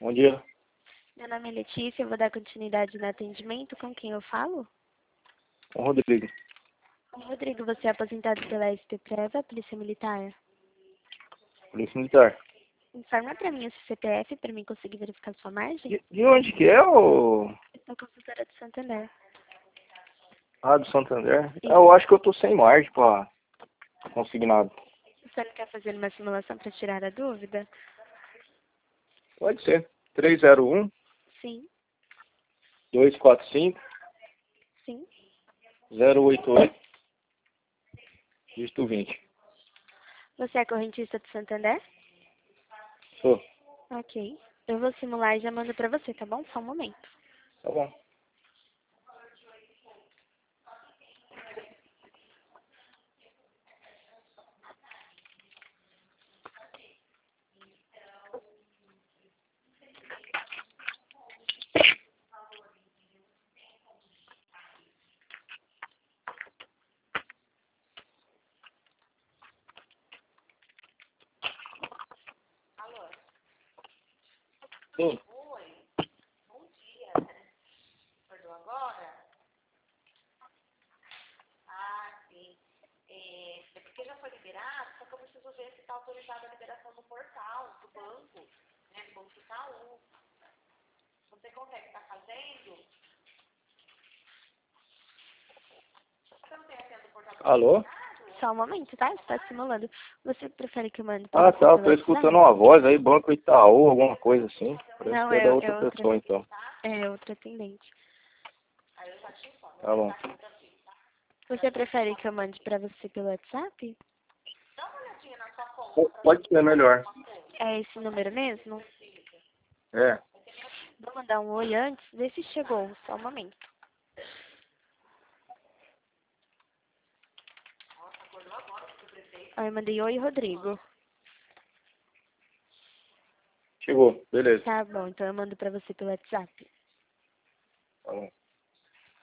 Bom dia. Meu nome é Letícia, eu vou dar continuidade no atendimento. Com quem eu falo? Com o Rodrigo. Rodrigo, você é aposentado pela SPPreva, Polícia Militar? Polícia Militar. Informa pra mim o seu CPF para mim conseguir verificar sua margem. De onde que é, ô? Eu sou consultora de Santander. Ah, do Santander? Eu acho que eu tô sem margem pra consignado. Você não quer fazer uma simulação para tirar a dúvida? Pode ser. 301 Sim, 245 sim. 088 dígito 20. Você é correntista de Santander? Sou. Ok. Eu vou simular e já mando pra você, tá bom? Só um momento. Tá bom. Sim. Acordou agora? Ah, sim. É porque já foi liberado, só que eu preciso ver se está autorizada a liberação no portal do banco, né? Do Banco Itaú. Você consegue estar fazendo? Você não tem acesso ao portal do Banco Alô? Só um momento, tá? Está simulando. Você prefere que eu mande pra Ah, você tá. Eu pelo tô WhatsApp? escutando uma voz aí, Banco Itaú, alguma coisa assim. Parece Não, que é da é outra outra. pessoa, então. É outra atendente. Tá bom. Você prefere que eu mande pra você pelo WhatsApp? Pode ser melhor. É esse número mesmo? É. Vou mandar um oi antes, ver se chegou. Só um momento. Aí eu mandei oi, Rodrigo. Chegou. Beleza. Tá bom, então eu mando pra você pelo WhatsApp. Tá bom.